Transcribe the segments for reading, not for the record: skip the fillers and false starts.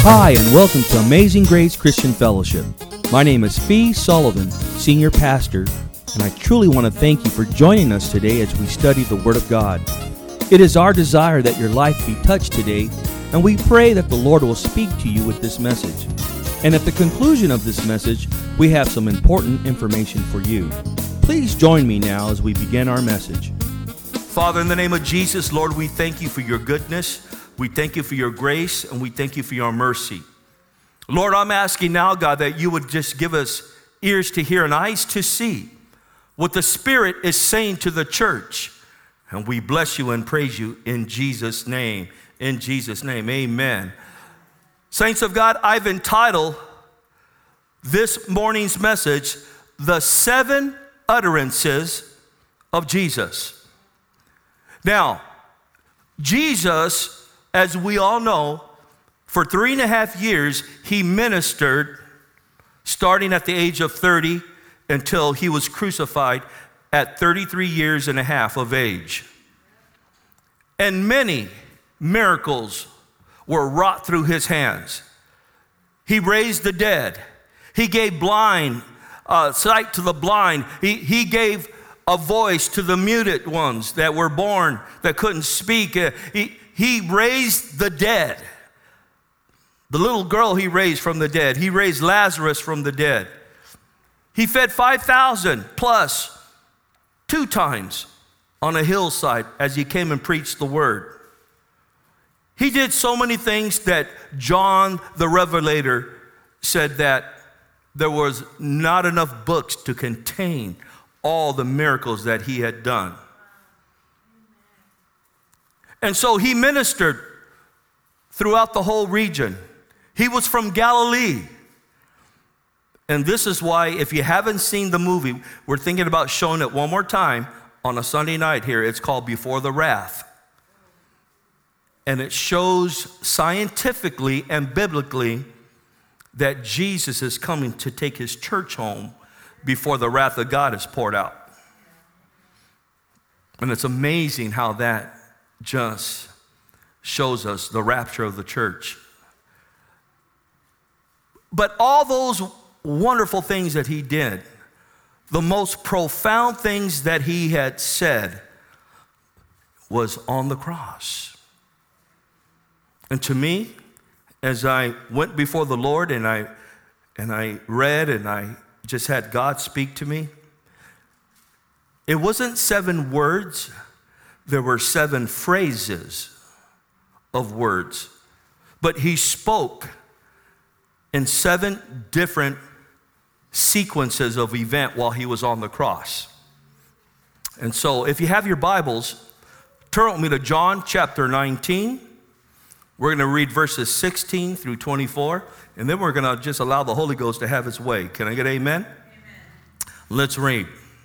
Hi, and welcome to Amazing Grace Christian Fellowship. My name is Fee Sullivan, Senior Pastor, and I truly want to thank you for joining us today as we study the Word of God. It is our desire that your life be touched today, and we pray that the Lord will speak to you with this message. And at the conclusion of this message, we have some important information for you. Please join me now as we begin our message. Father, in the name of Jesus, Lord, we thank you for your goodness. We thank you for your grace, and we thank you for your mercy. Lord, I'm asking now, God, that you would just give us ears to hear and eyes to see what the Spirit is saying to the church. And we bless you and praise you in Jesus' name. In Jesus' name, amen. Saints of God, I've entitled this morning's message, The 7 Utterances of Jesus. Now, Jesus, as we all know, for 3.5 years, he ministered starting at the age of 30 until he was crucified at 33 years and a half of age. And many miracles were wrought through his hands. He raised the dead. He gave blind sight to the blind. He gave a voice to the muted ones that were born that couldn't speak. He raised the dead. The little girl he raised from the dead. He raised Lazarus from the dead. He fed 5,000 plus 2 times on a hillside as he came and preached the word. He did so many things that John the Revelator said that there was not enough books to contain all the miracles that he had done. And so he ministered throughout the whole region. He was from Galilee. And this is why, if you haven't seen the movie, we're thinking about showing it one more time on a Sunday night here. It's called Before the Wrath. And it shows scientifically and biblically that Jesus is coming to take his church home before the wrath of God is poured out. And it's amazing how that just shows us the rapture of the church. But all those wonderful things that he did, the most profound things that he had said was on the cross. And to me, as I went before the Lord and I read and I just had God speak to me, it wasn't 7 words. There were 7 phrases of words, but he spoke in 7 different sequences of event while he was on the cross. And so if you have your Bibles, turn with me to John chapter 19. We're going to read verses 16 through 24, and then we're going to just allow the Holy Ghost to have his way. Can I get amen? Amen. Let's read.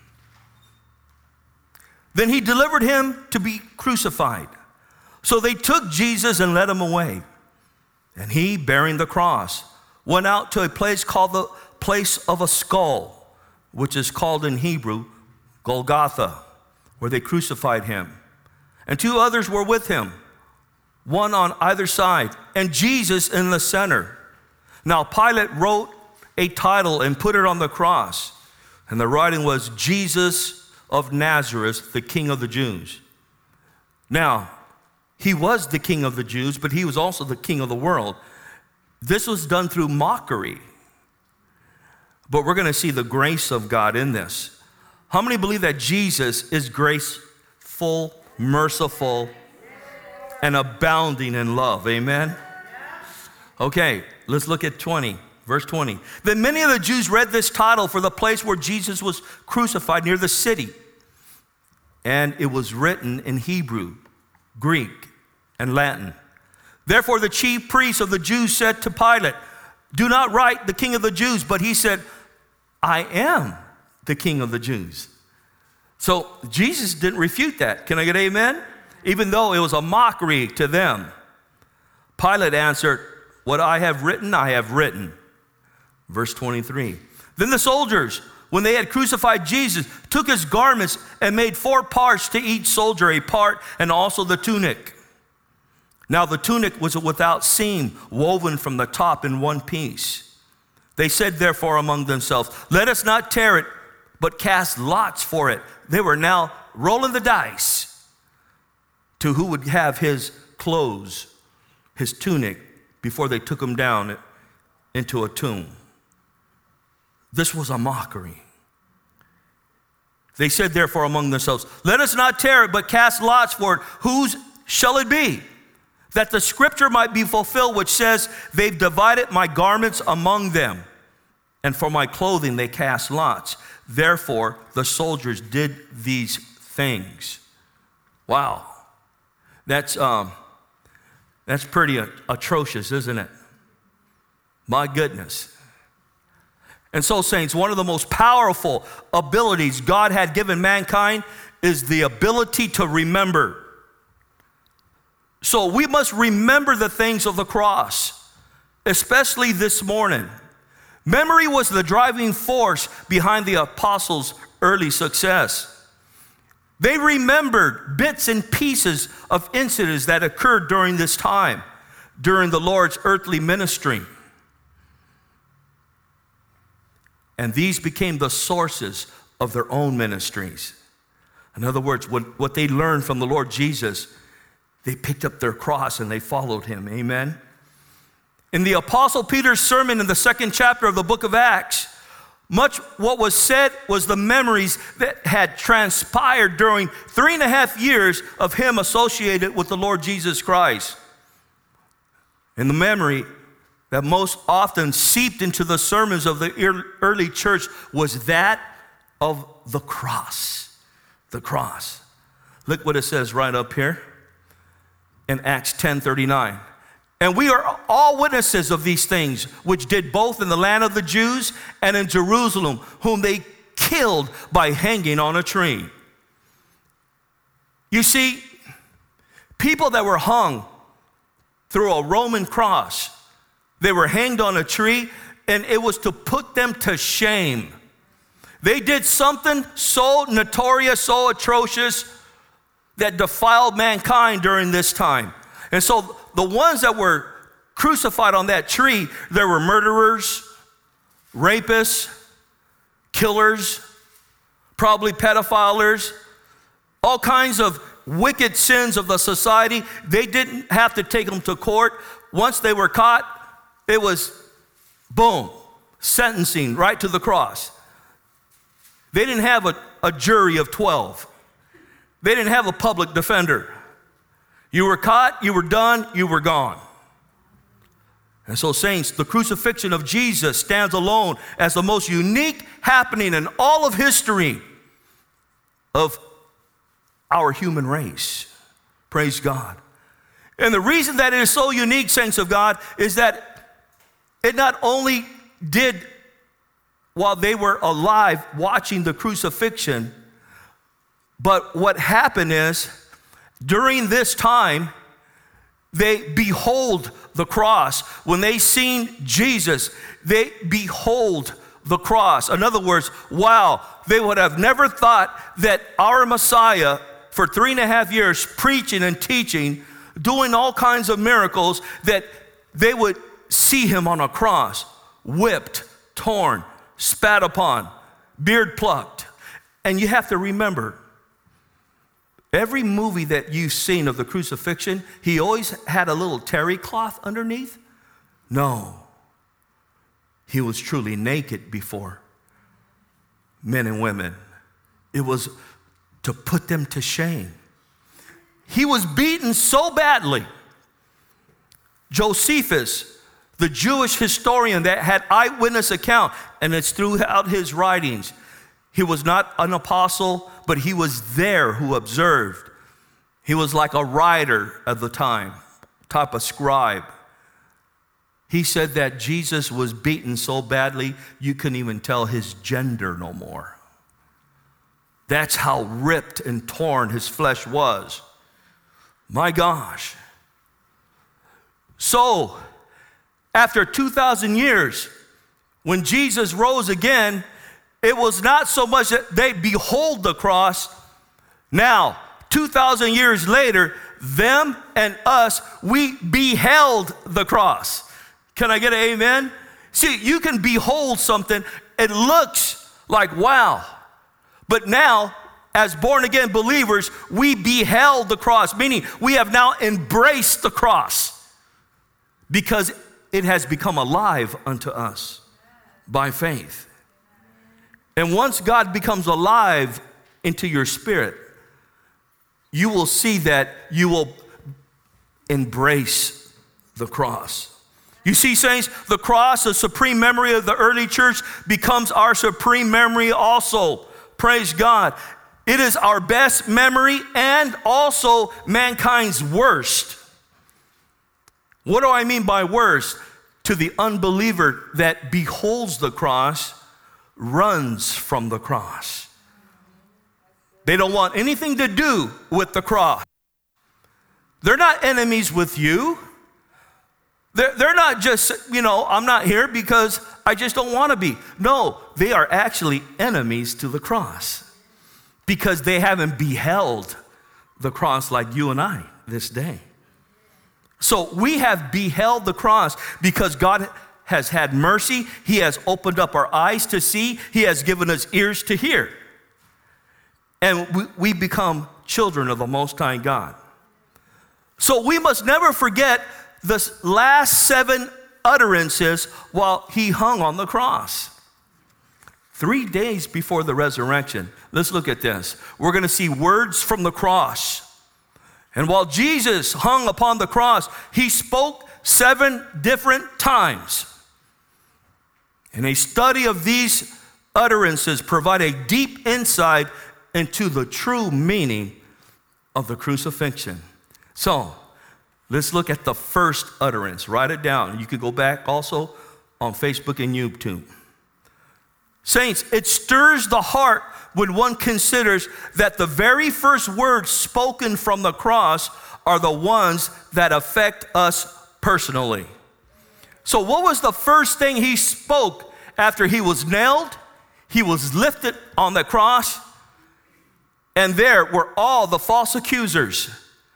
Then he delivered him to be crucified. So they took Jesus and led him away. And he, bearing the cross, went out to a place called the place of a skull, which is called in Hebrew Golgotha, where they crucified him. And 2 others were with him, one on either side, and Jesus in the center. Now Pilate wrote a title and put it on the cross. And the writing was, Jesus of Nazareth, the King of the Jews. Now, he was the King of the Jews, but he was also the King of the world. This was done through mockery. But we're going to see the grace of God in this. How many believe that Jesus is graceful, merciful, and abounding in love? Amen? Okay, let's look at 20. Verse 20. Then many of the Jews read this title for the place where Jesus was crucified near the city. And it was written in Hebrew, Greek, and Latin. Therefore the chief priests of the Jews said to Pilate, do not write the King of the Jews. But he said, I am the King of the Jews. So Jesus didn't refute that. Can I get amen? Even though it was a mockery to them. Pilate answered, what I have written, I have written. Verse 23. Then the soldiers, when they had crucified Jesus, took his garments and made 4 parts to each soldier, a part, and also the tunic. Now the tunic was without seam, woven from the top in one piece. They said therefore among themselves, let us not tear it, but cast lots for it. They were now rolling the dice to who would have his clothes, his tunic, before they took him down into a tomb. This was a mockery. They said therefore among themselves, let us not tear it, but cast lots for it. Whose shall it be? That the scripture might be fulfilled, which says, they've divided my garments among them, and for my clothing they cast lots. Therefore the soldiers did these things. Wow. That's pretty atrocious, isn't it? My goodness. And so, saints, one of the most powerful abilities God had given mankind is the ability to remember. So we must remember the things of the cross, especially this morning. Memory was the driving force behind the apostles' early success. They remembered bits and pieces of incidents that occurred during this time, during the Lord's earthly ministry. And these became the sources of their own ministries. In other words, what they learned from the Lord Jesus, they picked up their cross and they followed him. Amen. In the Apostle Peter's sermon in the 2nd chapter of the book of Acts, much what was said was the memories that had transpired during 3.5 years of him associated with the Lord Jesus Christ. And the memory that most often seeped into the sermons of the early church was that of the cross. The cross. Look what it says right up here in Acts 10:39. And we are all witnesses of these things, which did both in the land of the Jews and in Jerusalem, whom they killed by hanging on a tree. You see, people that were hung through a Roman cross, they were hanged on a tree, and it was to put them to shame. They did something so notorious, so atrocious, that defiled mankind during this time. And so the ones that were crucified on that tree, there were murderers, rapists, killers, probably pedophiles, all kinds of wicked sins of the society. They didn't have to take them to court. Once they were caught, it was boom, sentencing right to the cross. They didn't have a jury of 12. They didn't have a public defender. You were caught, you were done, you were gone. And so, saints, the crucifixion of Jesus stands alone as the most unique happening in all of history of our human race. Praise God. And the reason that it is so unique, saints of God, is that it not only did, while they were alive watching the crucifixion, but what happened is, during this time, they behold the cross. When they seen Jesus, they behold the cross. In other words, wow, they would have never thought that our Messiah, for 3.5 years, preaching and teaching, doing all kinds of miracles, that they would see him on a cross, whipped, torn, spat upon, beard plucked. And you have to remember, every movie that you've seen of the crucifixion, he always had a little terry cloth underneath. No, he was truly naked before men and women. It was to put them to shame. He was beaten so badly. Josephus, the Jewish historian that had eyewitness account, and it's throughout his writings, he was not an apostle, but he was there who observed. He was like a writer of the time, type of scribe. He said that Jesus was beaten so badly, you couldn't even tell his gender no more. That's how ripped and torn his flesh was. My gosh. So, after 2,000 years, when Jesus rose again, it was not so much that they behold the cross. Now, 2,000 years later, them and us, we beheld the cross. Can I get an amen? See, you can behold something, it looks like wow. But now, as born-again believers, we beheld the cross, meaning we have now embraced the cross because it has become alive unto us by faith. And once God becomes alive into your spirit, you will see that you will embrace the cross. You see, saints, the cross, the supreme memory of the early church, becomes our supreme memory also. Praise God. It is our best memory and also mankind's worst. What do I mean by worst? To the unbeliever that beholds the cross, runs from the cross. They don't want anything to do with the cross. They're not enemies with you. They're not just, I'm not here because I just don't want to be. No, they are actually enemies to the cross because they haven't beheld the cross like you and I this day. So we have beheld the cross because God has had mercy. He has opened up our eyes to see. He has given us ears to hear. And we become children of the Most High God. So we must never forget the last 7 utterances while he hung on the cross. 3 days before the resurrection. Let's look at this. We're going to see words from the cross. And while Jesus hung upon the cross, he spoke 7 different times. And a study of these utterances provide a deep insight into the true meaning of the crucifixion. So, let's look at the first utterance. Write it down. You can go back also on Facebook and YouTube. Saints, it stirs the heart when one considers that the very first words spoken from the cross are the ones that affect us personally. So what was the first thing he spoke after he was nailed? He was lifted on the cross, and there were all the false accusers,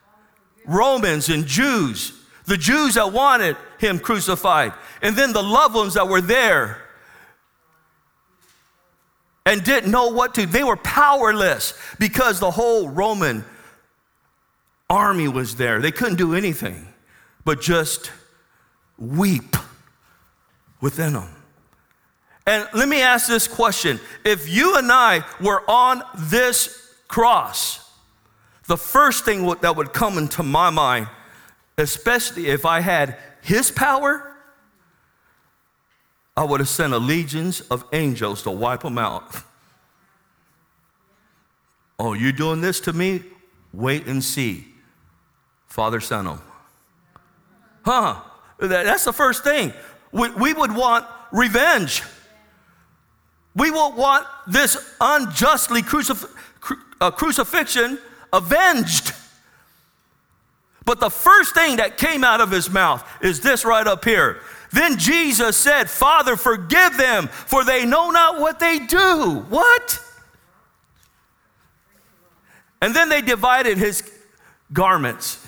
Romans and Jews, the Jews that wanted him crucified, and then the loved ones that were there and didn't know what to. They were powerless because the whole Roman army was there. They couldn't do anything but just weep within them. And let me ask this question. If you and I were on this cross, the first thing that would come into my mind, especially if I had his power, I would have sent a legions of angels to wipe them out. Oh, you're doing this to me? Wait and see. Father sent them. That's the first thing. We would want revenge. We would want this unjustly crucifixion avenged. But the first thing that came out of his mouth is this right up here. Then Jesus said, Father, forgive them, for they know not what they do. What? And then they divided his garments.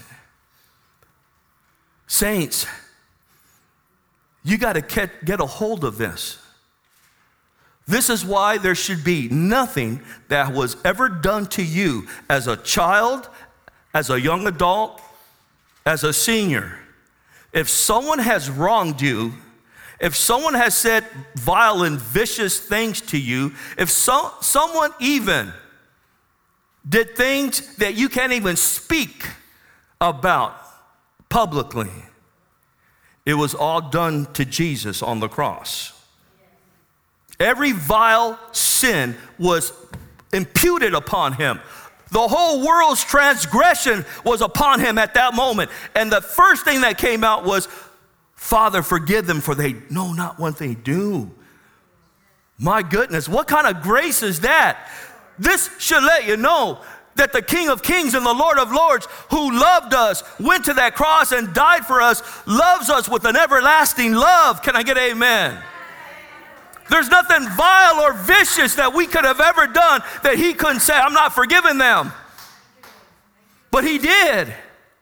Saints, you got to get a hold of this. This is why there should be nothing that was ever done to you as a child, as a young adult, as a senior. If someone has wronged you, if someone has said vile and vicious things to you, if someone even did things that you can't even speak about publicly, it was all done to Jesus on the cross. Every vile sin was imputed upon him. The whole world's transgression was upon him at that moment. And the first thing that came out was, Father, forgive them, for they know not what they do. My goodness, what kind of grace is that? This should let you know that the King of Kings and the Lord of Lords, who loved us, went to that cross and died for us, loves us with an everlasting love. Can I get an amen? There's nothing vile or vicious that we could have ever done that he couldn't say, I'm not forgiving them. But he did.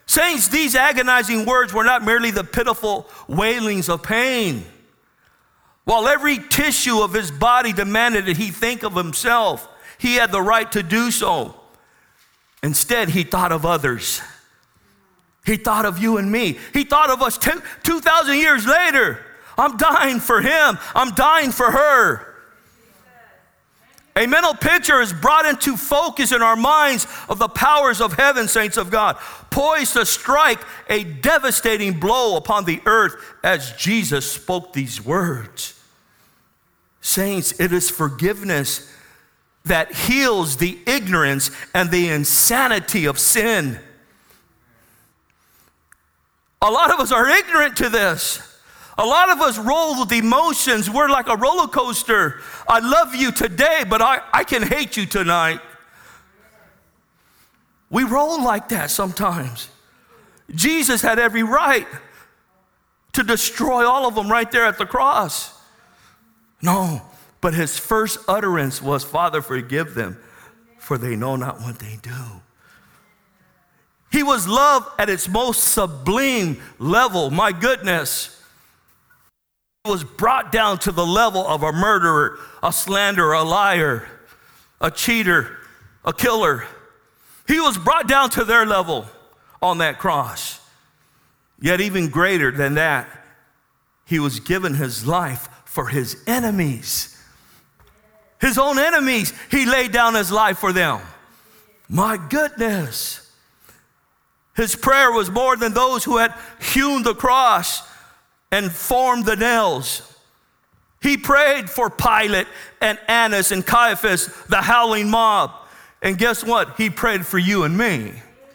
Saints, these agonizing words were not merely the pitiful wailings of pain. While every tissue of his body demanded that he think of himself, he had the right to do so. Instead, he thought of others. He thought of you and me. He thought of us 2,000 years later. I'm dying for him. I'm dying for her. A mental picture is brought into focus in our minds of the powers of heaven, saints of God, poised to strike a devastating blow upon the earth as Jesus spoke these words. Saints, it is forgiveness that heals the ignorance and the insanity of sin. A lot of us are ignorant to this. A lot of us roll with emotions. We're like a roller coaster. I love you today, but I can hate you tonight. We roll like that sometimes. Jesus had every right to destroy all of them right there at the cross. No, but his first utterance was, Father, forgive them, for they know not what they do. He was love at its most sublime level. My goodness. Was brought down to the level of a murderer, a slanderer, a liar, a cheater, a killer. He was brought down to their level on that cross. Yet even greater than that, he was given his life for his enemies. His own enemies, he laid down his life for them. My goodness. His prayer was more than those who had hewn the cross and formed the nails. He prayed for Pilate and Annas and Caiaphas, the howling mob. And guess what? He prayed for you and me.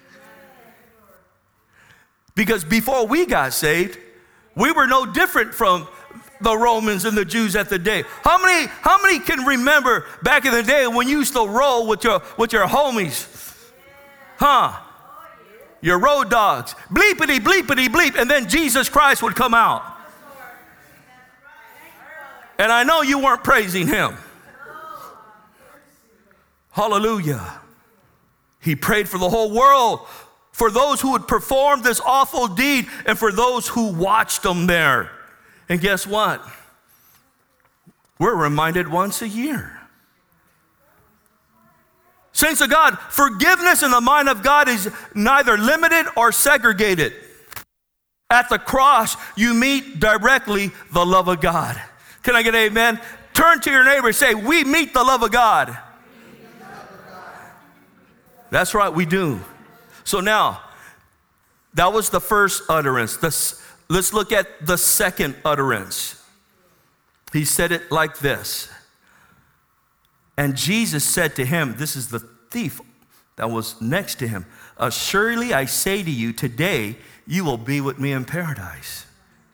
Because before we got saved, we were no different from the Romans and the Jews at the day. How many can remember back in the day when you used to roll with your homies? Huh? Your road dogs. Bleepity, bleepity, bleep. And then Jesus Christ would come out. And I know you weren't praising him. Hallelujah. He prayed for the whole world, for those who would perform this awful deed, and for those who watched them there. And guess what? We're reminded once a year. Saints of God, forgiveness in the mind of God is neither limited or segregated. At the cross, you meet directly the love of God. Can I get an amen? Turn to your neighbor and say, we meet the love of God. That's right, we do. So now, that was the first utterance. Let's look at the second utterance. He said it like this. And Jesus said to him, this is the thief that was next to him, surely I say to you, today you will be with me in paradise.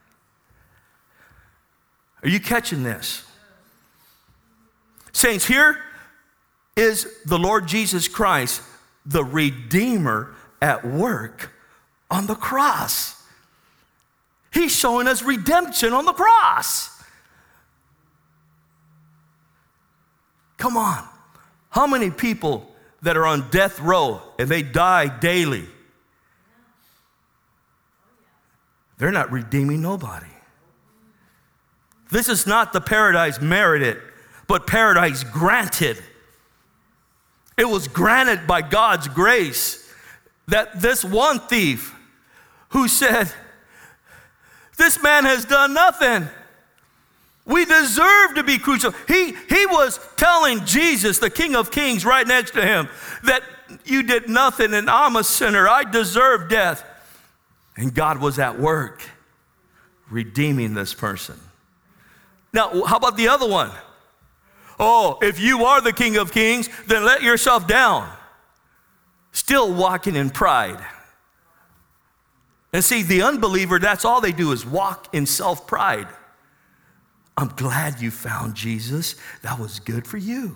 Are you catching this? Saints, here is the Lord Jesus Christ, the Redeemer at work on the cross. He's showing us redemption on the cross. Come on. How many people that are on death row and they die daily? They're not redeeming nobody. This is not the paradise merited, but paradise granted. It was granted by God's grace that this one thief who said, this man has done nothing. We deserve to be crucified. He was telling Jesus, the King of Kings, right next to him, that you did nothing and I'm a sinner. I deserve death. And God was at work redeeming this person. Now, how about the other one? Oh, if you are the King of Kings, then let yourself down. Still walking in pride. And see, the unbeliever, that's all they do is walk in self-pride. I'm glad you found Jesus. That was good for you.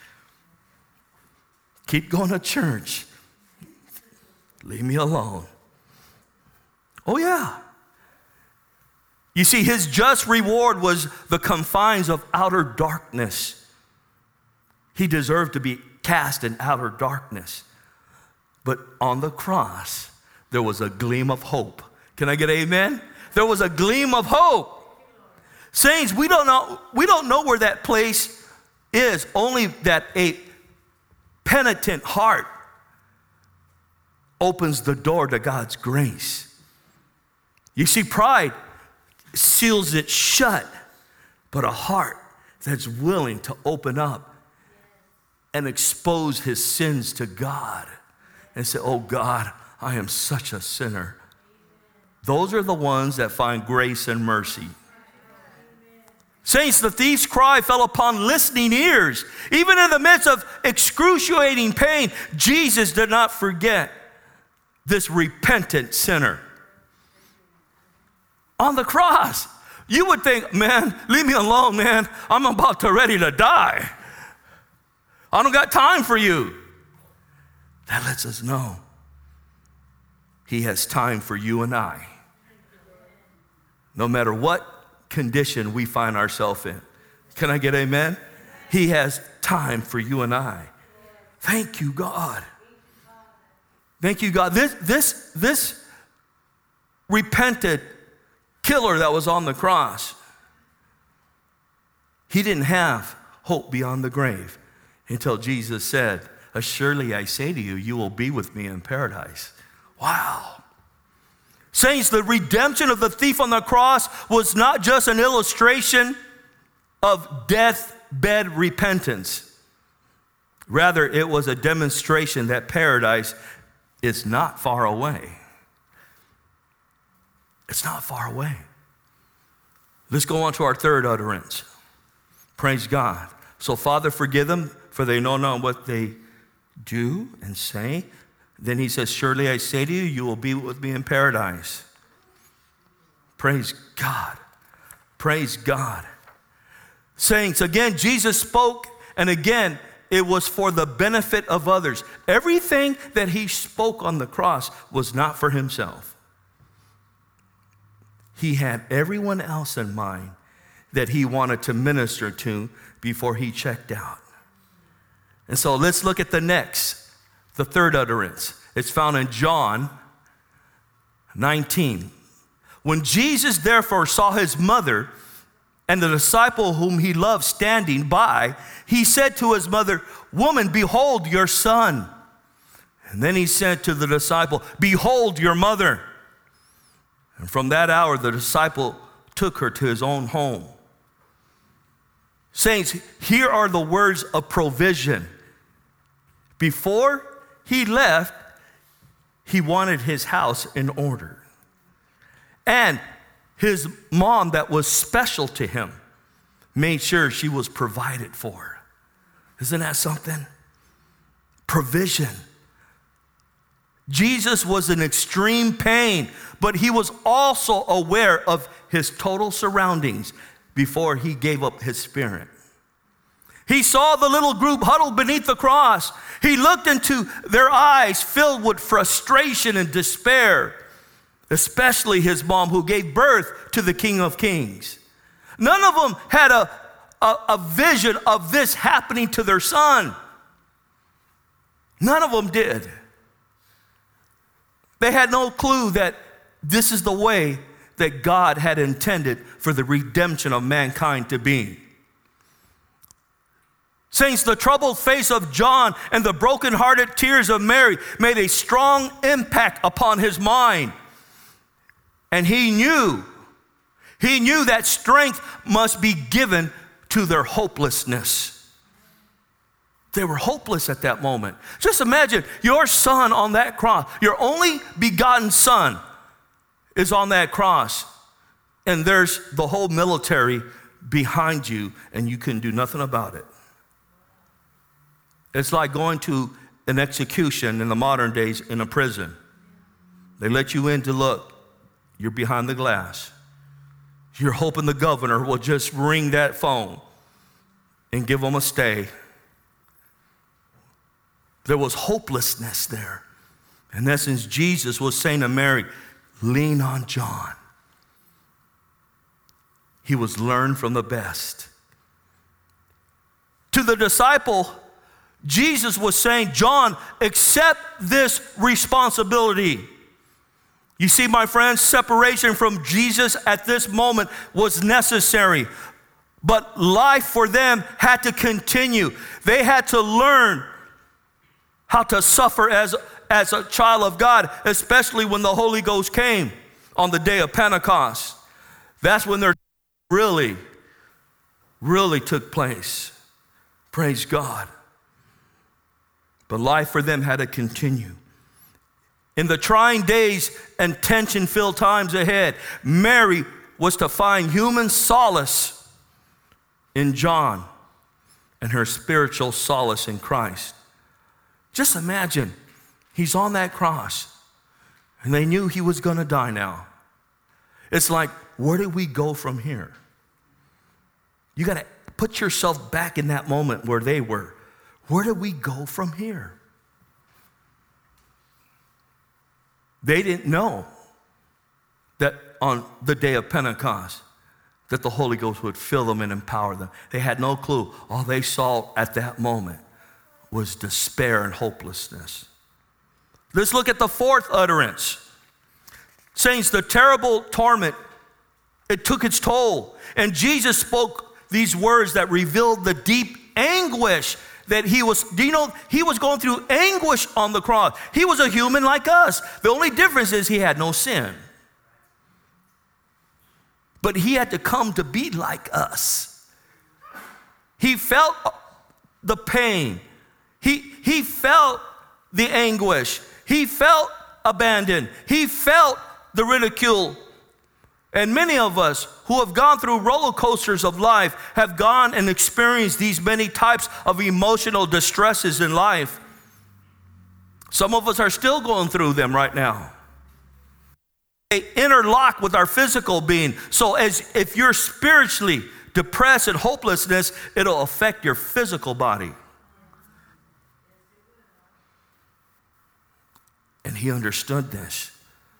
Keep going to church. Leave me alone. Oh, yeah. You see, his just reward was the confines of outer darkness. He deserved to be cast in outer darkness. But on the cross, there was a gleam of hope. Can I get amen? There was a gleam of hope. Saints, we don't know where that place is, only that a penitent heart opens the door to God's grace. You see, pride seals it shut, but a heart that's willing to open up and expose his sins to God and say, oh God, I am such a sinner. Those are the ones that find grace and mercy. Saints, the thief's cry fell upon listening ears. Even in the midst of excruciating pain, Jesus did not forget this repentant sinner. On the cross, you would think, man, leave me alone, man. I'm about to ready to die. I don't got time for you. That lets us know he has time for you and I. No matter what condition we find ourselves in. Can I get amen? He has time for you and I. Thank you, God. Thank you, God. This repented killer that was on the cross, he didn't have hope beyond the grave until Jesus said, "Surely I say to you, you will be with me in paradise." Wow. Saints, the redemption of the thief on the cross was not just an illustration of deathbed repentance. Rather, it was a demonstration that paradise is not far away. It's not far away. Let's go on to our third utterance. Praise God. So, Father, forgive them, for they know not what they do and say. Then he says, surely I say to you, you will be with me in paradise. Praise God. Praise God. Saints, again, Jesus spoke, and again, it was for the benefit of others. Everything that he spoke on the cross was not for himself. He had everyone else in mind that he wanted to minister to before he checked out. And so let's look at the third utterance. It's found in John 19. When Jesus therefore saw his mother and the disciple whom he loved standing by, he said to his mother, "Woman, behold your son." And then he said to the disciple, "Behold your mother." And from that hour, the disciple took her to his own home. Saints, here are the words of provision. Before he left, he wanted his house in order. And his mom, that was special to him, made sure she was provided for. Isn't that something? Provision. Jesus was in extreme pain, but he was also aware of his total surroundings before he gave up his spirit. He saw the little group huddled beneath the cross. He looked into their eyes filled with frustration and despair, especially his mom who gave birth to the King of Kings. None of them had a vision of this happening to their son. None of them did. They had no clue that this is the way that God had intended for the redemption of mankind to be. Saints, the troubled face of John and the brokenhearted tears of Mary made a strong impact upon his mind. And he knew that strength must be given to their hopelessness. They were hopeless at that moment. Just imagine your son on that cross, your only begotten son is on that cross, and there's the whole military behind you, and you can do nothing about it. It's like going to an execution in the modern days in a prison. They let you in to look. You're behind the glass. You're hoping the governor will just ring that phone and give them a stay. There was hopelessness there. In essence, Jesus was saying to Mary, lean on John. He was learned from the best. To the disciple, Jesus was saying, John, accept this responsibility. You see, my friends, separation from Jesus at this moment was necessary. But life for them had to continue. They had to learn how to suffer as a child of God, especially when the Holy Ghost came on the day of Pentecost. That's when their really took place. Praise God. But life for them had to continue. In the trying days and tension-filled times ahead, Mary was to find human solace in John and her spiritual solace in Christ. Just imagine, he's on that cross, and they knew he was going to die now. It's like, where do we go from here? You got to put yourself back in that moment where they were. Where do we go from here? They didn't know that on the day of Pentecost, that the Holy Ghost would fill them and empower them. They had no clue. All they saw at that moment was despair and hopelessness. Let's look at the fourth utterance. Saints, the terrible torment, it took its toll. And Jesus spoke these words that revealed the deep anguish that he was. Do you know, he was going through anguish on the cross. He was a human like us. The only difference is he had no sin. But he had to come to be like us. He felt the pain. He felt the anguish. He felt abandoned. He felt the ridicule. And many of us who have gone through roller coasters of life have gone and experienced these many types of emotional distresses in life. Some of us are still going through them right now. They interlock with our physical being. So as if you're spiritually depressed and hopelessness, it'll affect your physical body. And he understood this.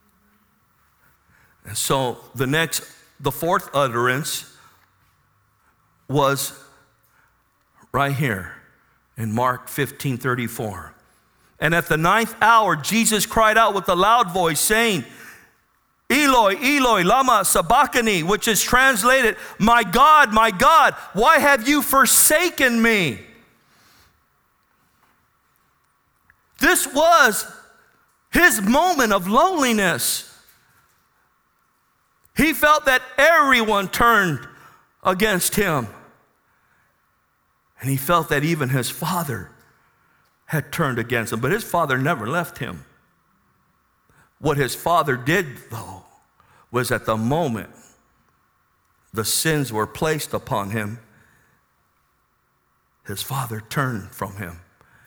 And so the fourth utterance was right here in Mark 15:34. And at the 9th hour, Jesus cried out with a loud voice, saying, Eloi, Eloi, lama sabachthani, which is translated, my God, why have you forsaken me? This was his moment of loneliness. He felt that everyone turned against him. And he felt that even his father had turned against him. But his father never left him. What his father did, though, was at the moment the sins were placed upon him, his father turned from him.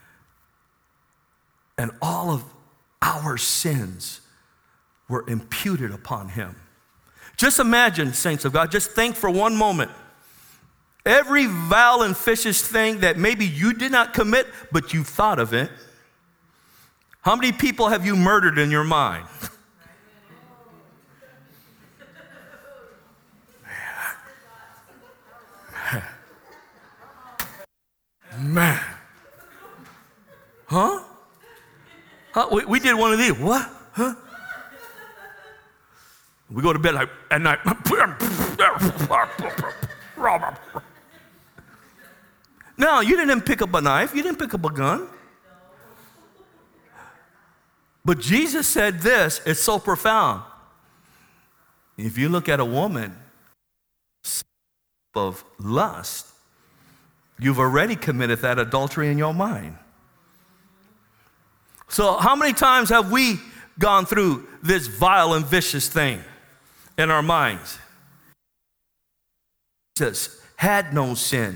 And all of our sins were imputed upon him. Just imagine, saints of God, just think for one moment. Every vile and vicious thing that maybe you did not commit, but you thought of it. How many people have you murdered in your mind? Man. Huh? We did one of these. What? Huh? We go to bed like at night. No, you didn't pick up a knife. You didn't pick up a gun. But Jesus said this, it's so profound. If you look at a woman of lust, you've already committed that adultery in your mind. So how many times have we gone through this vile and vicious thing in our minds? Jesus had no sin.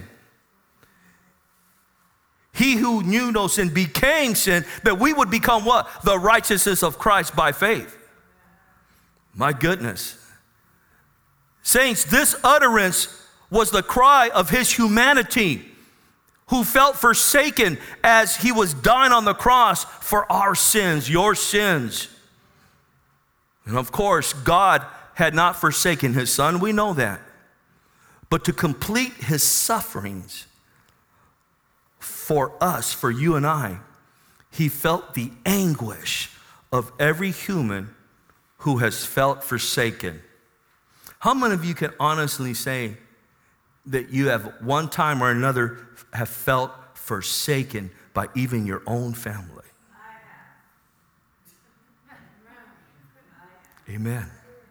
He who knew no sin became sin, that we would become what? The righteousness of Christ by faith. My goodness. Saints, this utterance was the cry of his humanity, who felt forsaken as he was dying on the cross for our sins, your sins. And of course, God had not forsaken his son, we know that. But to complete his sufferings for us, for you and I, he felt the anguish of every human who has felt forsaken. How many of you can honestly say that you have one time or another have felt forsaken by even your own family? Amen.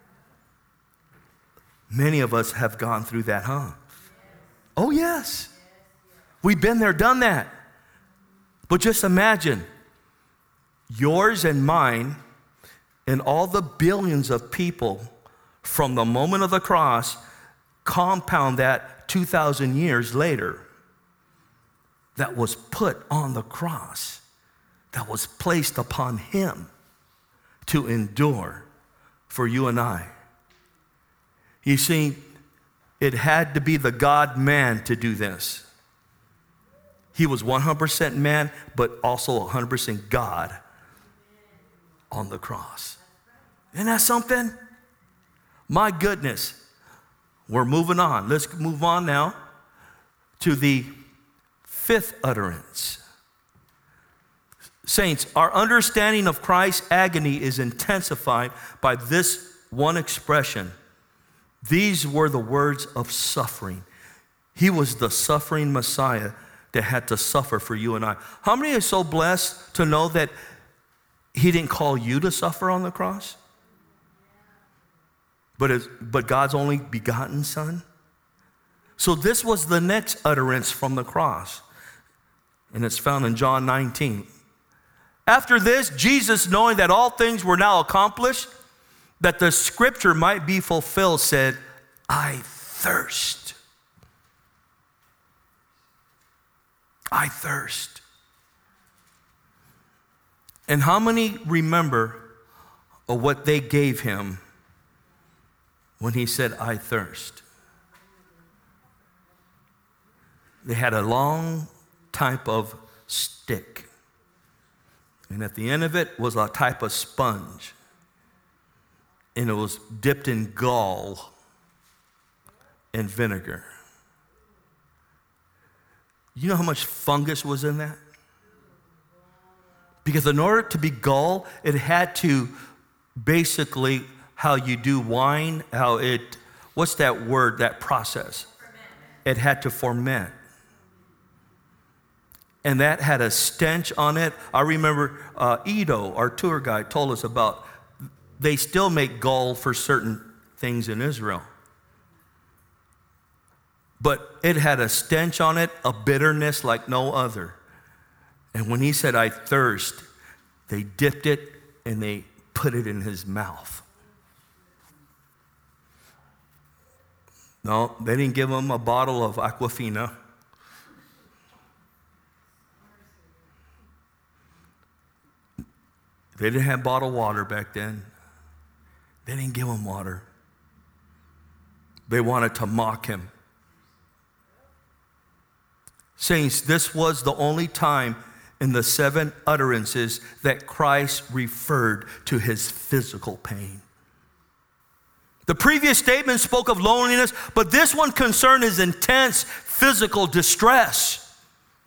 Many of us have gone through that, huh? Oh, yes. We've been there, done that. But just imagine yours and mine and all the billions of people from the moment of the cross, compound that 2,000 years later, that was put on the cross, that was placed upon him to endure for you and I. You see, it had to be the God-man to do this. He was 100% man, but also 100% God on the cross. Isn't that something? My goodness. We're moving on. Let's move on now to the fifth utterance. Saints, our understanding of Christ's agony is intensified by this one expression. These were the words of suffering. He was the suffering Messiah that had to suffer for you and I. How many are so blessed to know that he didn't call you to suffer on the cross? But God's only begotten Son? So this was the next utterance from the cross. And it's found in John 19. After this, Jesus, knowing that all things were now accomplished, that the scripture might be fulfilled, said, I thirst. I thirst. And how many remember of what they gave him when he said, I thirst? They had a long type of stick. And at the end of it was a type of sponge. And it was dipped in gall and vinegar. You know how much fungus was in that? Because in order to be gall, it had to basically, how you do wine, what's that word, that process? It had to ferment. And that had a stench on it. I remember Edo, our tour guide, told us about, they still make gall for certain things in Israel. But it had a stench on it, a bitterness like no other. And when he said, I thirst, they dipped it and they put it in his mouth. No, they didn't give him a bottle of Aquafina. They didn't have bottled water back then. They didn't give him water. They wanted to mock him. Saints, this was the only time in the 7 utterances that Christ referred to his physical pain. The previous statement spoke of loneliness, but this one concerned his intense physical distress.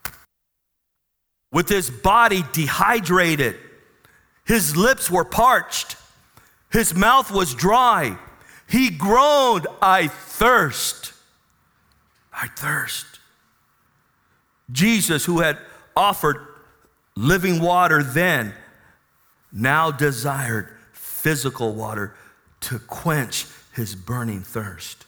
With his body dehydrated, his lips were parched, his mouth was dry. He groaned, I thirst. I thirst. Jesus, who had offered living water then, now desired physical water to quench his burning thirst.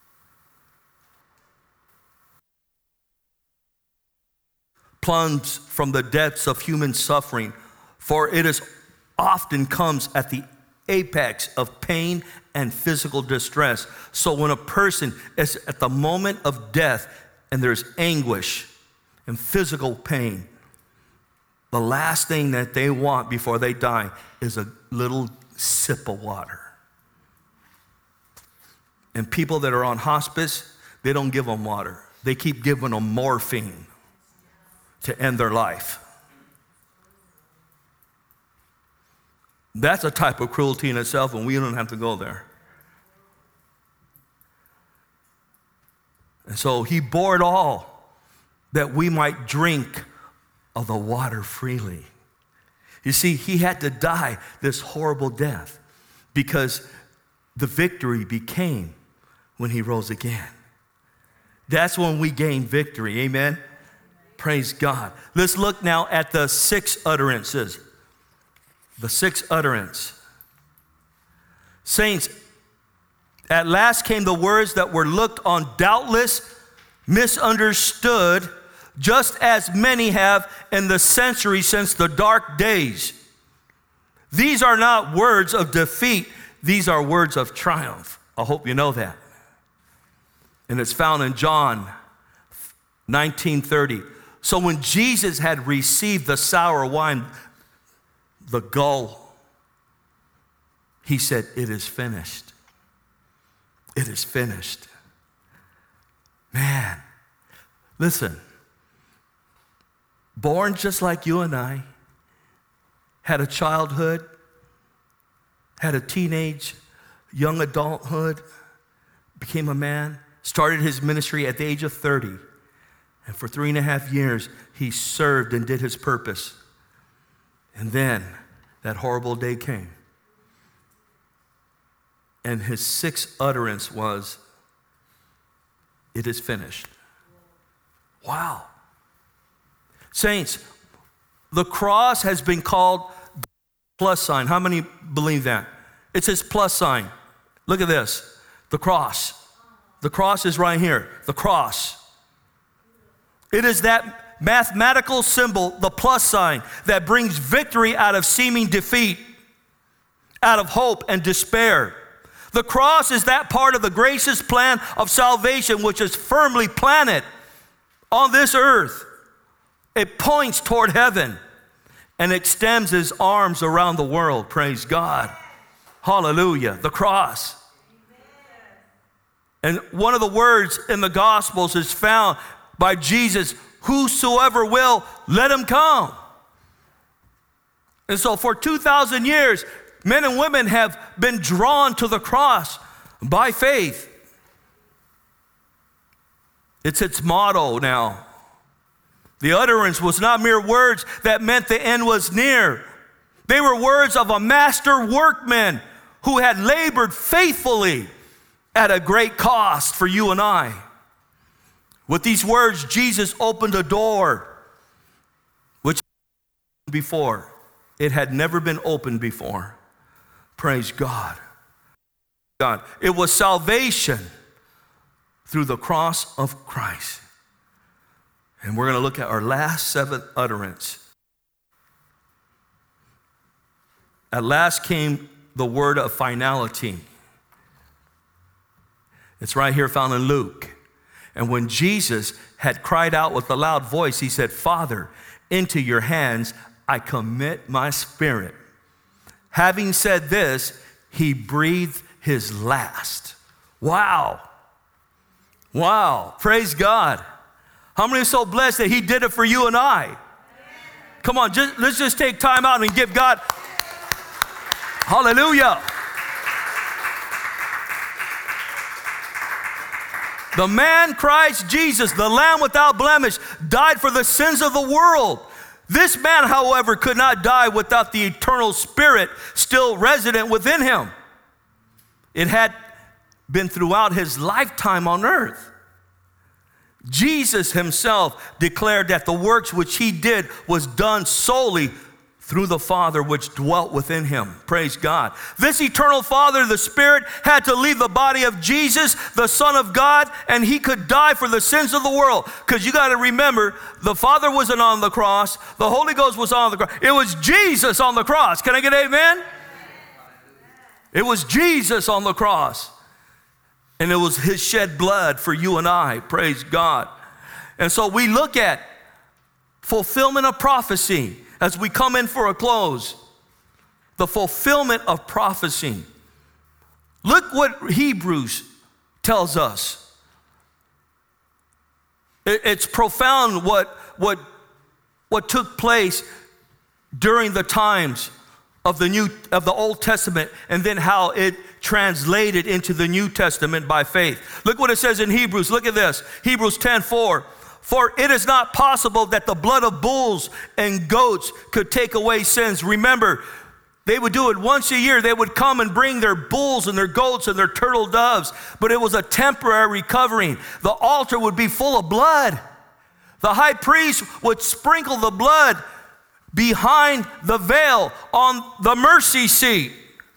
Plunge from the depths of human suffering, for it is often comes at the apex of pain and physical distress. So when a person is at the moment of death and there's anguish and physical pain, the last thing that they want before they die is a little sip of water. And people that are on hospice, they don't give them water. They keep giving them morphine to end their life. That's a type of cruelty in itself, and we don't have to go there. And so he bore it all that we might drink of the water freely. You see, he had to die this horrible death. because the victory became when he rose again. That's when we gain victory. Amen? Praise God. Let's look now at the 6 utterances. The 6th utterance. Saints, at last came the words that were looked on, doubtless misunderstood, just as many have in the century since the dark days. These are not words of defeat. These are words of triumph. I hope you know that. And it's found in John 19:30. So when Jesus had received the sour wine, the gall, he said, "It is finished. It is finished." Man, listen, born just like you and I, had a childhood, had a teenage, young adulthood, became a man, started his ministry at the age of 30. And for 3.5 years, he served and did his purpose. And then that horrible day came. And his 6th utterance was, "It is finished." Wow. Saints, the cross has been called plus sign. How many believe that? It's his plus sign. Look at this. The cross. The cross is right here. The cross. It is that mathematical symbol, the plus sign, that brings victory out of seeming defeat, out of hope and despair. The cross is that part of the gracious plan of salvation which is firmly planted on this earth. It points toward heaven and extends his arms around the world. Praise God. Hallelujah. The cross. And one of the words in the Gospels is found by Jesus, "Whosoever will, let him come." And so for 2,000 years, men and women have been drawn to the cross by faith. It's its motto now. The utterance was not mere words that meant the end was near. They were words of a master workman who had labored faithfully at a great cost for you and I. With these words, Jesus opened a door which before it had never been opened before. Praise God. God. It was salvation through the cross of Christ. And we're going to look at our last 7th utterance. At last came the word of finality. It's right here found in Luke. And when Jesus had cried out with a loud voice, he said, "Father, into your hands I commit my spirit." Having said this, he breathed his last. Wow. Wow. Praise God. How many are so blessed that he did it for you and I? Come on, let's just take time out and give God hallelujah. The man Christ Jesus, the Lamb without blemish, died for the sins of the world. This man, however, could not die without the eternal Spirit still resident within him. It had been throughout his lifetime on earth. Jesus himself declared that the works which he did was done solely through the Father which dwelt within him. Praise God. This eternal Father, the Spirit, had to leave the body of Jesus, the Son of God, and he could die for the sins of the world. Because you got to remember, the Father wasn't on the cross. The Holy Ghost was on the cross. It was Jesus on the cross. Can I get amen? It was Jesus on the cross. And it was his shed blood for you and I. Praise God. And so we look at fulfillment of prophecy as we come in for a close. The fulfillment of prophecy. Look what Hebrews tells us. It's profound what took place during the times of the Old Testament, and then how it translated into the New Testament by faith. Look what it says in Hebrews. Look at this. Hebrews 10:4. For it is not possible that the blood of bulls and goats could take away sins. Remember They would do it once a year. They would come and bring their bulls and their goats and their turtle doves, but it was a temporary covering. The altar would be full of blood. The high priest would sprinkle the blood behind the veil on the mercy seat.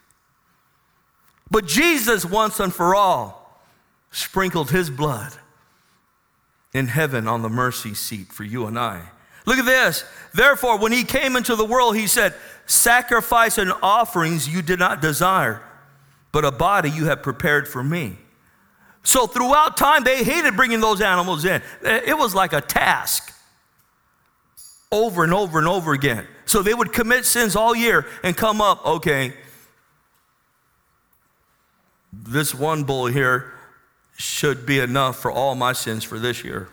But Jesus, once and for all, sprinkled his blood in heaven on the mercy seat for you and I. Look at this. Therefore, when he came into the world, he said, sacrifice and offerings you did not desire, but a body you have prepared for me. So throughout time, they hated bringing those animals in. It was like a task over and over and over again. So they would commit sins all year and come up, okay, this one bull here should be enough for all my sins for this year.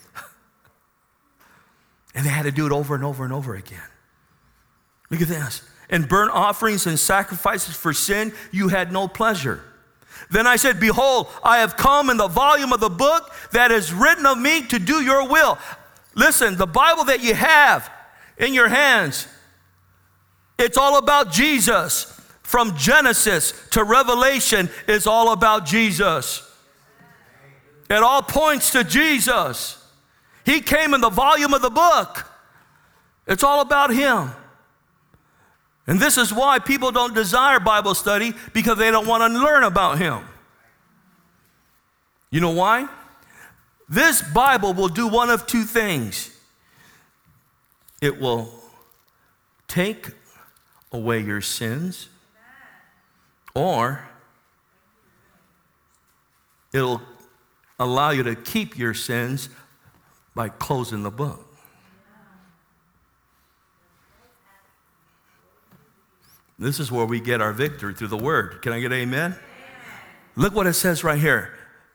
And they had to do it over and over and over again. Look at this. In burnt offerings and sacrifices for sin, you had no pleasure. Then I said, behold, I have come in the volume of the book that is written of me to do your will. Listen, the Bible that you have in your hands, it's all about Jesus. From Genesis to Revelation, it's all about Jesus. It all points to Jesus. He came in the volume of the book. It's all about him. And this is why people don't desire Bible study, because they don't want to learn about him. You know why? This Bible will do one of two things. It will take away your sins, or it'll allow you to keep your sins by closing the book. This is where we get our victory, through the word. Can I get amen? Amen. Look what it says right here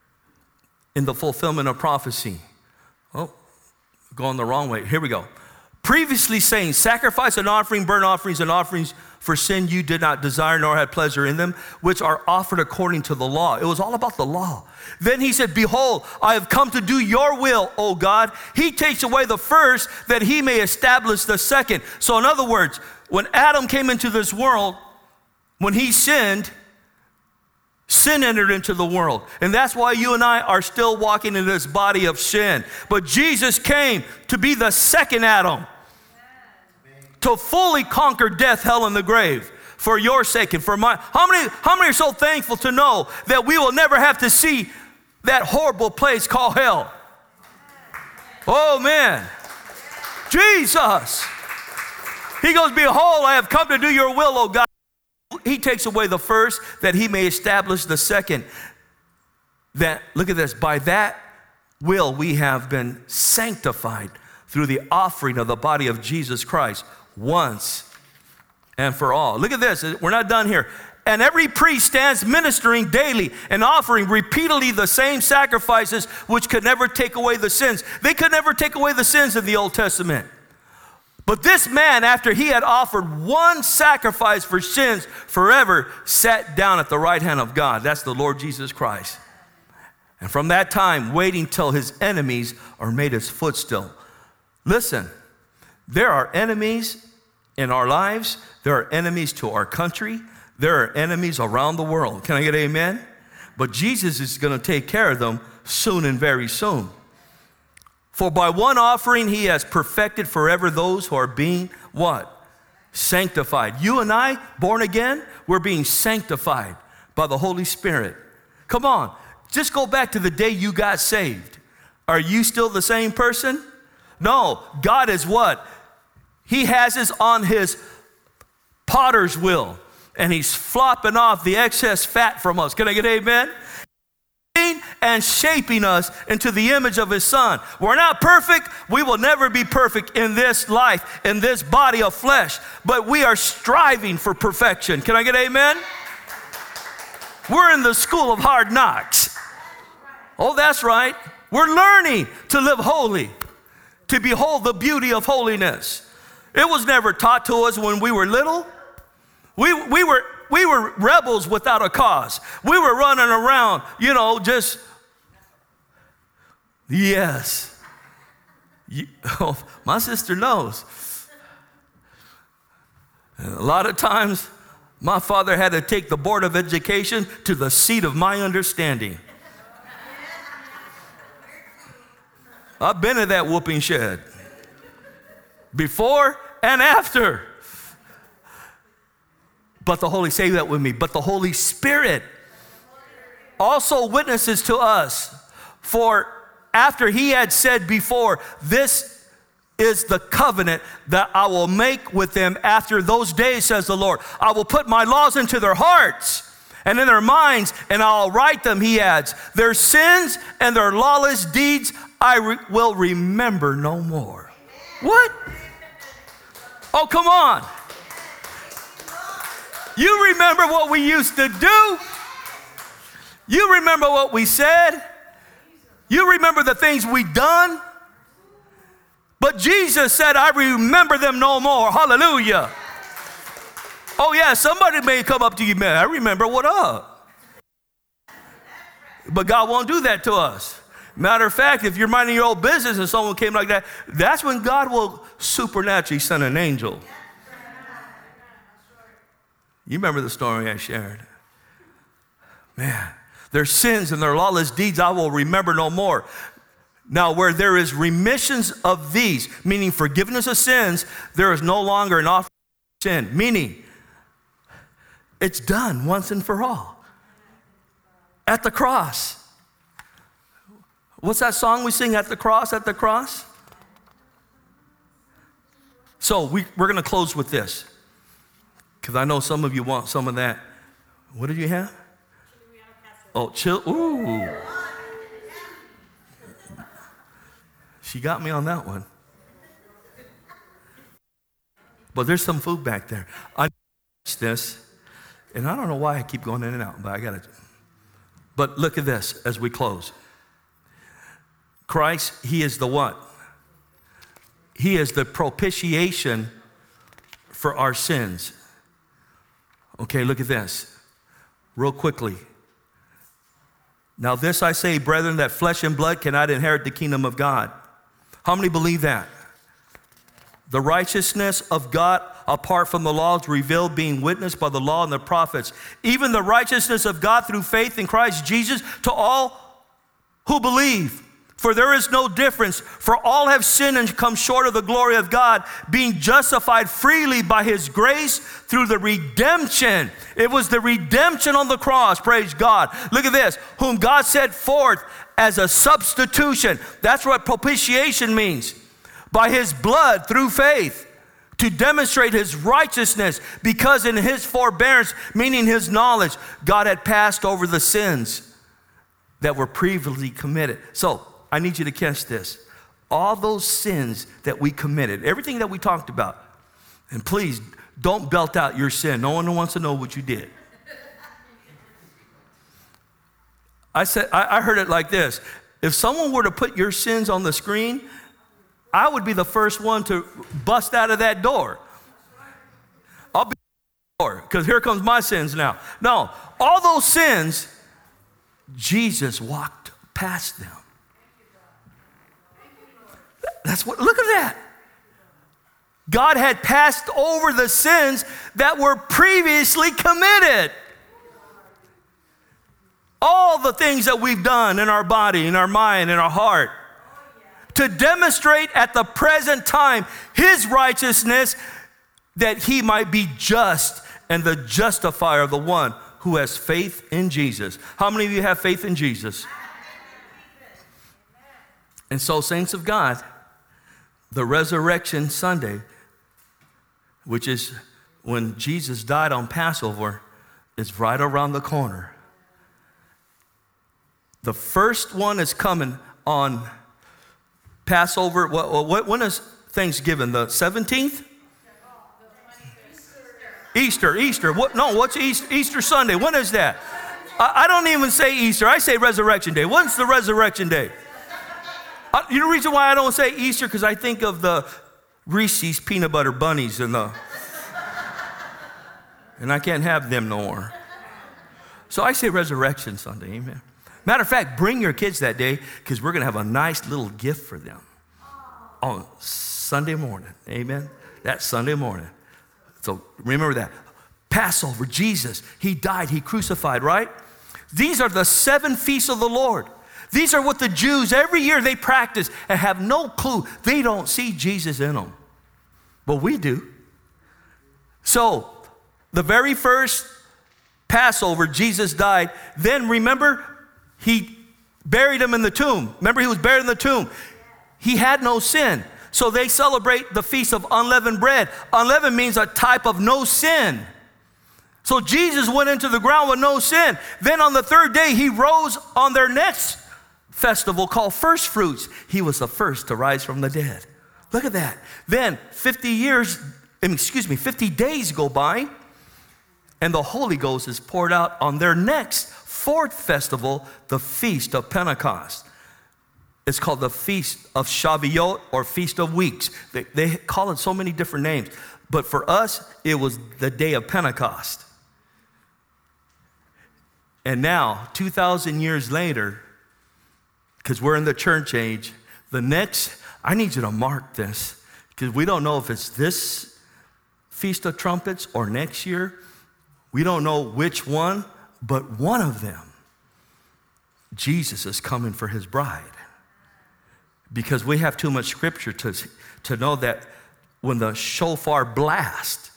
in the fulfillment of prophecy. Oh, going the wrong way. Here we go. Previously saying, sacrifice and offering, burnt offerings and offerings for sin you did not desire nor had pleasure in them, which are offered according to the law. It was all about the law. Then he said, behold, I have come to do your will, O God. He takes away the first that he may establish the second. So in other words, when Adam came into this world, when he sinned, sin entered into the world. And that's why you and I are still walking in this body of sin. But Jesus came to be the second Adam, to fully conquer death, hell, and the grave for your sake and for mine. How many are so thankful to know that we will never have to see that horrible place called hell? Oh, man. Jesus. He goes, behold, I have come to do your will, O God. He takes away the first that he may establish the second. That, look at this, by that will we have been sanctified through the offering of the body of Jesus Christ once and for all. Look at this, we're not done here. And every priest stands ministering daily and offering repeatedly the same sacrifices which could never take away the sins. They could never take away the sins in the Old Testament. But this man, after he had offered one sacrifice for sins forever, sat down at the right hand of God. That's the Lord Jesus Christ. And from that time, waiting till his enemies are made his footstool. Listen, there are enemies in our lives. There are enemies to our country. There are enemies around the world. Can I get amen? But Jesus is going to take care of them soon and very soon. For by one offering he has perfected forever those who are being what? Sanctified. You and I, born again, we're being sanctified by the Holy Spirit. Come on, just go back to the day you got saved. Are you still the same person? No, God is what? He has us on his potter's wheel, and he's flopping off the excess fat from us. Can I get amen? And shaping us into the image of his son. We're not perfect. We will never be perfect in this life, in this body of flesh, but we are striving for perfection. Can I get amen? We're in the school of hard knocks. Oh, that's right. We're learning to live holy, to behold the beauty of holiness. It was never taught to us when we were little. We were rebels without a cause. We were running around, just, yes. My sister knows. And a lot of times My father had to take the board of education to the seat of my understanding. I've been in that whooping shed. Before and after. But the Holy, say that with me, but the Holy Spirit also witnesses to us. For after he had said before, this is the covenant that I will make with them after those days, says the Lord. I will put my laws into their hearts and in their minds, and I'll write them, he adds. Their sins and their lawless deeds I will remember no more. What? Oh, come on. You remember what we used to do? You remember what we said? You remember the things we done? But Jesus said, I remember them no more. Hallelujah. Oh yeah, somebody may come up to you, man, I remember, what up? But God won't do that to us. Matter of fact, if you're minding your own business and someone came like that, that's when God will supernaturally send an angel. You remember the story I shared. Man, their sins and their lawless deeds I will remember no more. Now, where there is remissions of these, meaning forgiveness of sins, there is no longer an offering of sin, meaning it's done once and for all. At the cross. What's that song we sing, at the cross, at the cross? So we're going to close with this, because I know some of you want some of that. What did you have? Oh, chill. Ooh. She got me on that one. But there's some food back there. I this, and I don't know why I keep going in and out, but I got it. But look at this as we close. Christ, he is the what? He is the propitiation for our sins. Okay, look at this. Real quickly. Now this I say, brethren, that flesh and blood cannot inherit the kingdom of God. How many believe that? The righteousness of God apart from the law is revealed, being witnessed by the law and the prophets. Even the righteousness of God through faith in Christ Jesus to all who believe. For there is no difference, for all have sinned and come short of the glory of God, being justified freely by his grace through the redemption. It was the redemption on the cross, praise God. Look at this, whom God set forth as a substitution. That's what propitiation means. By his blood through faith, to demonstrate his righteousness, because in his forbearance, meaning his knowledge, God had passed over the sins that were previously committed. So, I need you to catch this. All those sins that we committed, everything that we talked about, and please don't belt out your sin. No one wants to know what you did. I heard it like this. If someone were to put your sins on the screen, I would be the first one to bust out of that door. I'll be the door, because here comes my sins now. No, all those sins, Jesus walked past them. That's what, look at that. God had passed over the sins that were previously committed. All the things that we've done in our body, in our mind, in our heart, to demonstrate at the present time his righteousness, that he might be just and the justifier of the one who has faith in Jesus. How many of you have faith in Jesus? And so, saints of God, the Resurrection Sunday, which is when Jesus died on Passover, is right around the corner. The first one is coming on Passover. When is Thanksgiving? The 17th? Easter. What's Easter Sunday? When is that? I don't even say Easter. I say Resurrection Day. When's the Resurrection Day? You know the reason why I don't say Easter? Because I think of the Reese's peanut butter bunnies and I can't have them no more. So I say Resurrection Sunday, amen. Matter of fact, bring your kids that day, because we're going to have a nice little gift for them on Sunday morning, amen. That Sunday morning. So remember that. Passover, Jesus, he died, he crucified, right? These are the 7 feasts of the Lord. These are what the Jews, every year they practice and have no clue. They don't see Jesus in them. But we do. So, the very first Passover, Jesus died. Then remember, he buried him in the tomb. Remember, he was buried in the tomb. He had no sin. So they celebrate the Feast of Unleavened Bread. Unleavened means a type of no sin. So Jesus went into the ground with no sin. Then on the 3rd day, he rose on their next festival called First Fruits. He was the first to rise from the dead. Look at that. Then 50 days go by, and the Holy Ghost is poured out on their next 4th festival, the Feast of Pentecost. It's called the Feast of Shavuot or Feast of Weeks. They call it so many different names. But for us, it was the day of Pentecost. And now, 2,000 years later, because we're in the church age, I need you to mark this, because we don't know if it's this Feast of Trumpets or next year. We don't know which one, but one of them, Jesus is coming for his bride. Because we have too much scripture to know that when the shofar blasts,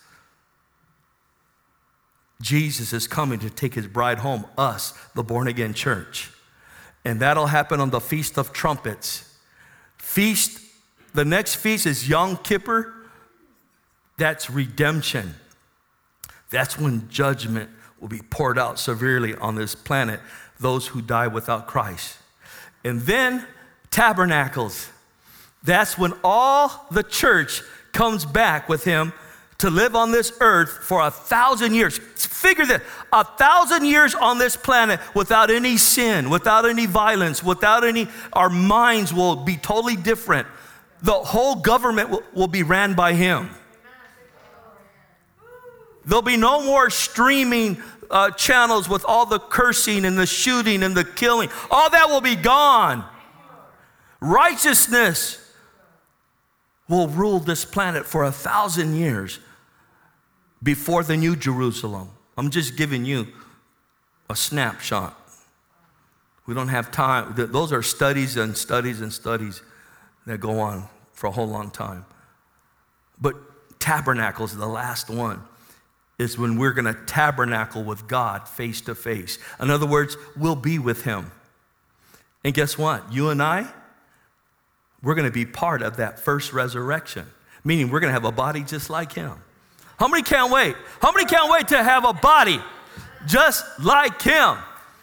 Jesus is coming to take his bride home, us, the born-again church. And that'll happen on the Feast of Trumpets. The next feast is Yom Kippur. That's redemption. That's when judgment will be poured out severely on this planet, those who die without Christ. And then Tabernacles. That's when all the church comes back with him to live on this earth for 1,000 years. Figure that, 1,000 years on this planet without any sin, without any violence, our minds will be totally different. The whole government will be ran by him. There'll be no more streaming channels with all the cursing and the shooting and the killing. All that will be gone. Righteousness will rule this planet for 1,000 years before the New Jerusalem. I'm just giving you a snapshot. We don't have time. Those are studies and studies and studies that go on for a whole long time. But Tabernacles, the last one, is when we're going to tabernacle with God face to face. In other words, we'll be with him. And guess what? You and I, we're going to be part of that first resurrection, meaning we're going to have a body just like him. How many can't wait? How many can't wait to have a body just like him?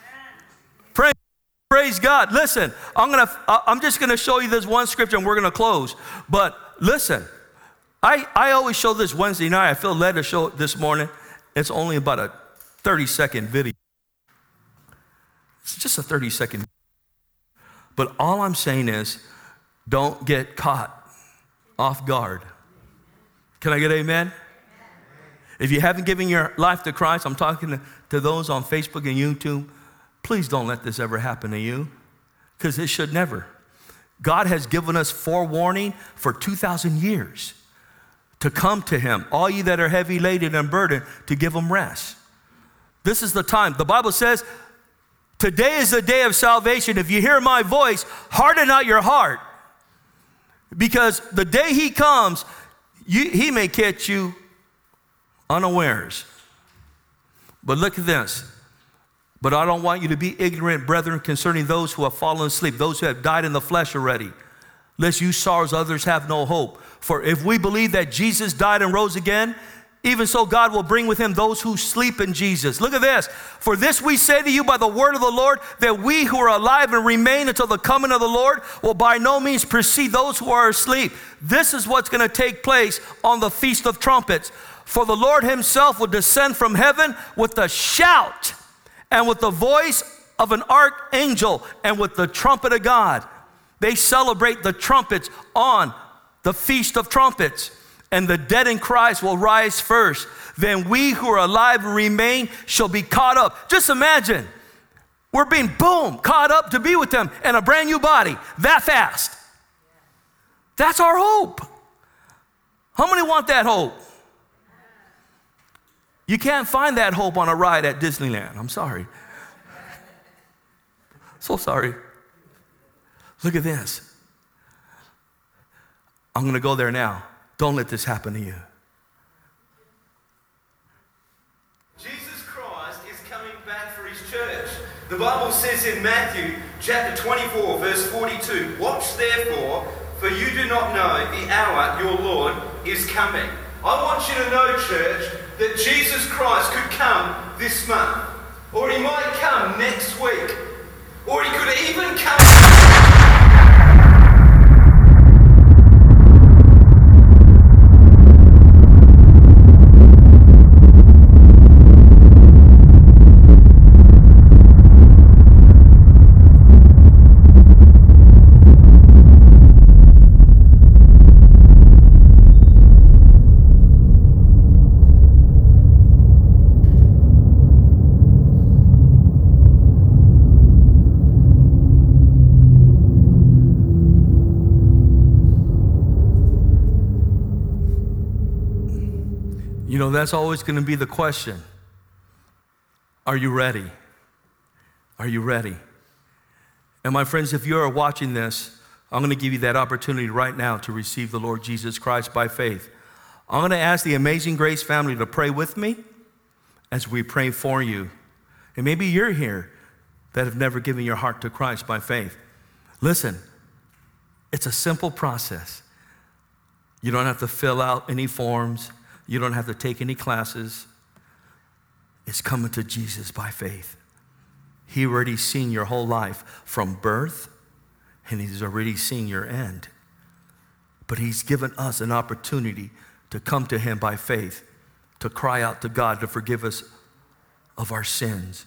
Praise God. Listen, I'm just going to show you this one scripture and we're going to close. But listen, I always show this Wednesday night. I feel led to show it this morning. It's only about a 30-second video. It's just a 30-second. But all I'm saying is, don't get caught off guard. Can I get amen? If you haven't given your life to Christ, I'm talking to those on Facebook and YouTube, please don't let this ever happen to you, because it should never. God has given us forewarning for 2,000 years to come to him, all ye that are heavy laden and burdened, to give him rest. This is the time. The Bible says, today is the day of salvation. If you hear my voice, harden not your heart. Because the day he comes, he may catch you unawares. But look at this. But I don't want you to be ignorant, brethren, concerning those who have fallen asleep, those who have died in the flesh already, lest you sorrows others have no hope. For if we believe that Jesus died and rose again, even so God will bring with him those who sleep in Jesus. Look at this. For this we say to you by the word of the Lord, that we who are alive and remain until the coming of the Lord will by no means precede those who are asleep. This is what's going to take place on the Feast of Trumpets. For the Lord himself will descend from heaven with a shout and with the voice of an archangel and with the trumpet of God. They celebrate the trumpets on the Feast of Trumpets. And the dead in Christ will rise first. Then we who are alive and remain shall be caught up. Just imagine, we're being, boom, caught up to be with them in a brand new body that fast. That's our hope. How many want that hope? You can't find that hope on a ride at Disneyland. I'm sorry. So sorry. Look at this. I'm going to go there now. Don't let this happen to you. Jesus Christ is coming back for his church. The Bible says in Matthew chapter 24, verse 42, "Watch therefore, for you do not know the hour your Lord is coming." I want you to know, church, that Jesus Christ could come this month, or he might come next week, or he could even come... You know, that's always going to be the question. Are you ready? Are you ready? And my friends, if you are watching this, I'm going to give you that opportunity right now to receive the Lord Jesus Christ by faith. I'm going to ask the Amazing Grace family to pray with me as we pray for you. And maybe you're here that have never given your heart to Christ by faith. Listen, it's a simple process. You don't have to fill out any forms. You don't have to take any classes. It's coming to Jesus by faith. He already seen your whole life from birth, and he's already seen your end. But he's given us an opportunity to come to him by faith, to cry out to God to forgive us of our sins.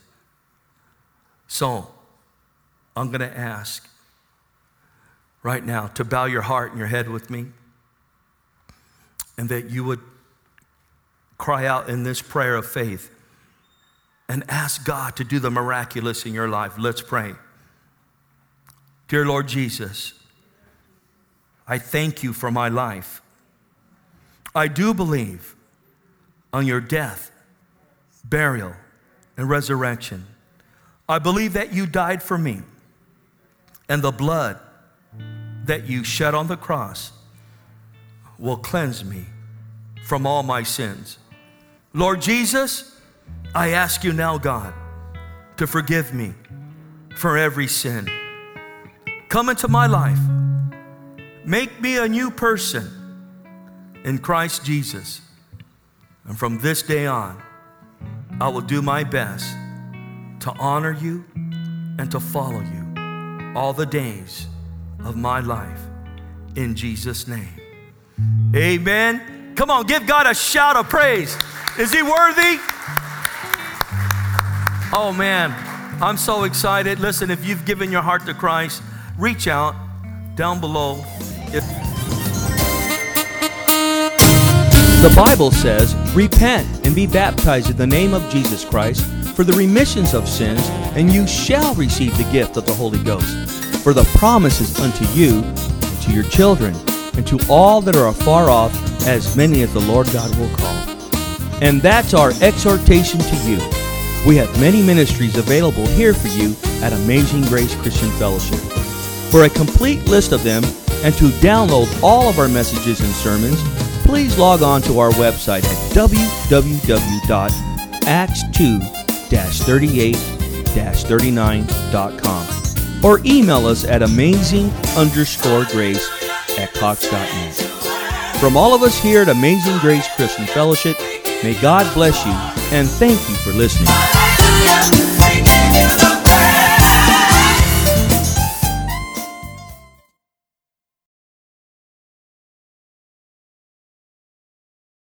So, I'm going to ask right now to bow your heart and your head with me, and that you would cry out in this prayer of faith and ask God to do the miraculous in your life. Let's pray. Dear Lord Jesus, I thank you for my life. I do believe on your death, burial, and resurrection. I believe that you died for me, and the blood that you shed on the cross will cleanse me from all my sins. Lord Jesus, I ask you now, God, to forgive me for every sin. Come into my life. Make me a new person in Christ Jesus. And from this day on, I will do my best to honor you and to follow you all the days of my life. In Jesus' name, amen. Come on, give God a shout of praise. Is he worthy? Oh man, I'm so excited. Listen, if you've given your heart to Christ, reach out down below. The Bible says, repent and be baptized in the name of Jesus Christ for the remissions of sins, and you shall receive the gift of the Holy Ghost. For the promise is unto you, and to your children, and to all that are afar off, as many as the Lord God will call. And that's our exhortation to you. We have many ministries available here for you at Amazing Grace Christian Fellowship. For a complete list of them and to download all of our messages and sermons, please log on to our website at www.acts2-38-39.com or email us at amazing_grace@cox.net. From all of us here at Amazing Grace Christian Fellowship, may God bless you and thank you for listening.